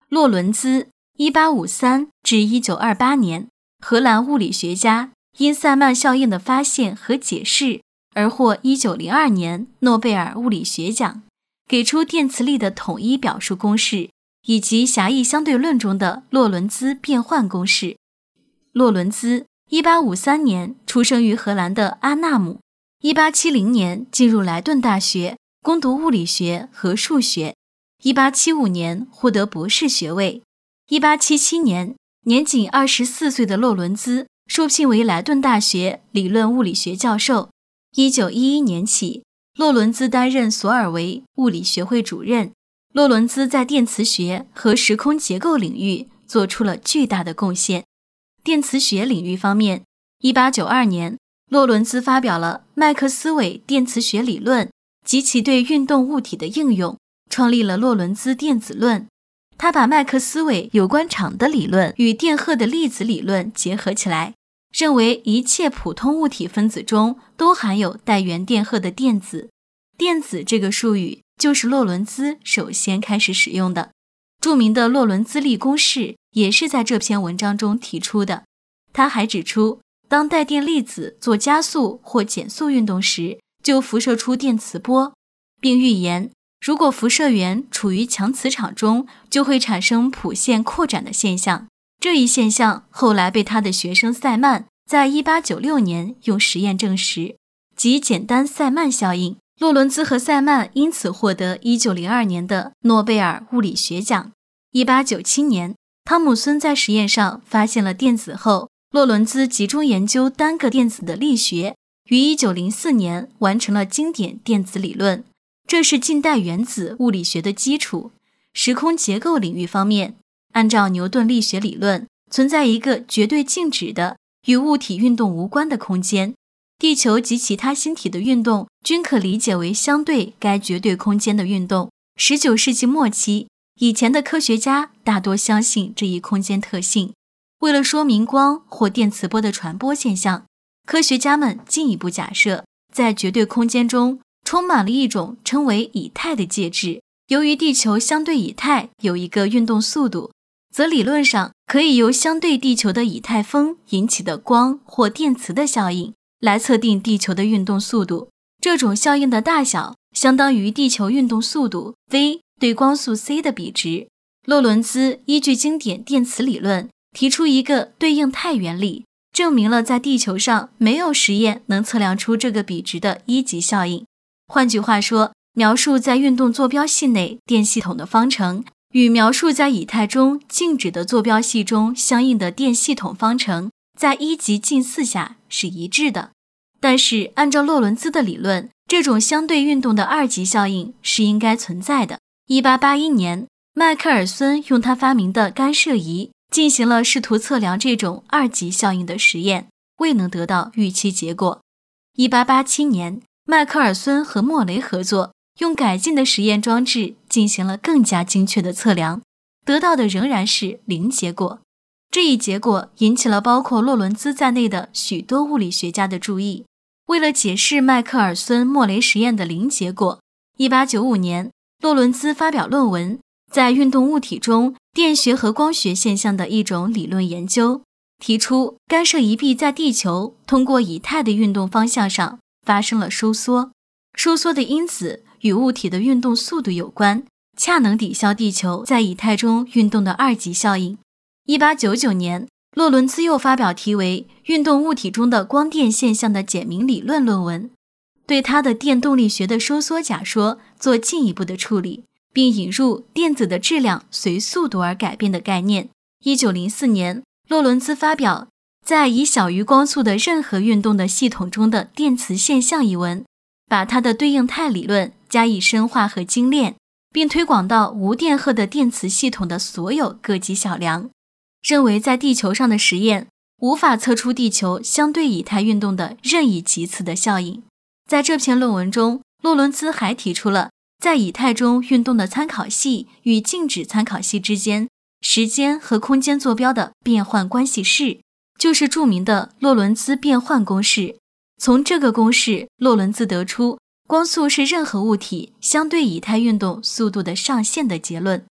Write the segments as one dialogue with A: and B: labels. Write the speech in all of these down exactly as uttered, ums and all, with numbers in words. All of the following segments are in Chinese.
A: 洛伦兹 一八五三至一九二八年，荷兰物理学家，因塞曼效应的发现和解释而获一九零二年诺贝尔物理学奖，给出电磁力的统一表述公式，以及狭义相对论中的洛伦兹变换公式。洛伦兹一八五三年出生于荷兰的阿纳姆，一八七零年进入莱顿大学攻读物理学和数学，一八七五年获得博士学位。一八七七年，年仅二十四岁的洛伦兹受聘为莱顿大学理论物理学教授。一九一一年起，洛伦兹担任索尔维物理学会主任。洛伦兹在电磁学和时空结构领域做出了巨大的贡献。电磁学领域方面，一八九二年，洛伦兹发表了麦克斯韦电磁学理论及其对运动物体的应用，创立了洛伦兹电子论。他把麦克斯韦有关场的理论与电荷的粒子理论结合起来，认为一切普通物体分子中都含有带源电荷的电子。电子这个术语就是洛伦兹首先开始使用的。著名的洛伦兹力公式也是在这篇文章中提出的。他还指出，当带电粒子做加速或减速运动时，就辐射出电磁波，并预言如果辐射源处于强磁场中，就会产生谱线扩展的现象。这一现象后来被他的学生塞曼在一八九六年用实验证实，即简单塞曼效应。洛伦兹和塞曼因此获得一九零二年的诺贝尔物理学奖。一八九七年，汤姆森在实验上发现了电子后，洛伦兹集中研究单个电子的力学，于一九零四年完成了经典电子理论，这是近代原子物理学的基础。时空结构领域方面，按照牛顿力学理论，存在一个绝对静止的与物体运动无关的空间，地球及其他星体的运动均可理解为相对该绝对空间的运动。十九世纪末期，以前的科学家大多相信这一空间特性。为了说明光或电磁波的传播现象，科学家们进一步假设，在绝对空间中充满了一种称为以太的介质。由于地球相对以太有一个运动速度，则理论上可以由相对地球的以太风引起的光或电磁的效应来测定地球的运动速度。这种效应的大小相当于地球运动速度 v 对光速 c 的比值。洛伦兹依据经典电磁理论提出一个对应态原理，证明了在地球上没有实验能测量出这个比值的一级效应。换句话说，描述在运动坐标系内电系统的方程与描述在以太中静止的坐标系中相应的电系统方程在一级近似下是一致的。但是按照洛伦兹的理论，这种相对运动的二级效应是应该存在的。一八八一年，迈克尔孙用他发明的干涉仪进行了试图测量这种二级效应的实验，未能得到预期结果。一八八七年，迈克尔孙和莫雷合作，用改进的实验装置进行了更加精确的测量，得到的仍然是零结果。这一结果引起了包括洛伦兹在内的许多物理学家的注意。为了解释迈克尔孙莫雷实验的零结果，一八九五年，洛伦兹发表论文，在运动物体中电学和光学现象的一种理论研究，提出干涉仪臂在地球通过以太的运动方向上发生了收缩，收缩的因子与物体的运动速度有关，恰能抵消地球在以太中运动的二级效应。一八九九年，洛伦兹又发表题为《运动物体中的光电现象的简明理论》论文，对他的电动力学的收缩假说做进一步的处理，并引入电子的质量随速度而改变的概念。一九零四年，洛伦兹发表在以小于光速的任何运动的系统中的电磁现象一文，把他的对应态理论加以深化和精炼，并推广到无电荷的电磁系统的所有各级小量，认为在地球上的实验无法测出地球相对以太运动的任意级次的效应。在这篇论文中，洛伦兹还提出了在以太中运动的参考系与静止参考系之间时间和空间坐标的变换关系式，就是著名的洛伦兹变换公式。从这个公式，洛伦兹得出光速是任何物体相对以太运动速度的上限的结论。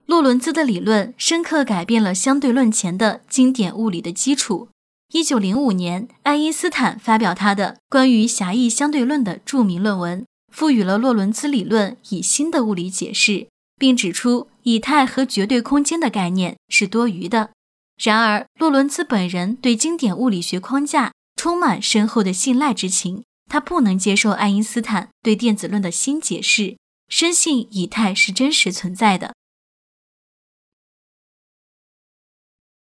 A: 洛伦兹的理论深刻改变了相对论前的经典物理的基础。一九零五年，爱因斯坦发表他的关于狭义相对论的著名论文，赋予了洛伦兹理论以新的物理解释，并指出以太和绝对空间的概念是多余的。然而，洛伦兹本人对经典物理学框架充满深厚的信赖之情，他不能接受爱因斯坦对电子论的新解释，深信以太是真实存在的。